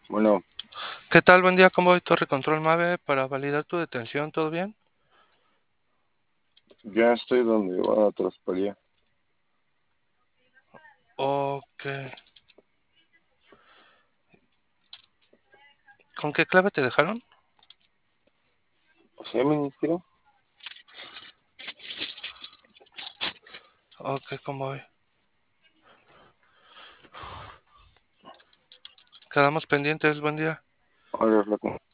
Bueno, ¿Qué tal? Buen día, ¿cómo voy? Torre Control Mave para validar tu detención, ¿todo bien? ya estoy donde va a Traspalia. Ok. ¿Con qué clave te dejaron? ¿Sí, ministro? Ok, ¿cómo voy? Quedamos pendientes, buen día. Hola, flaco.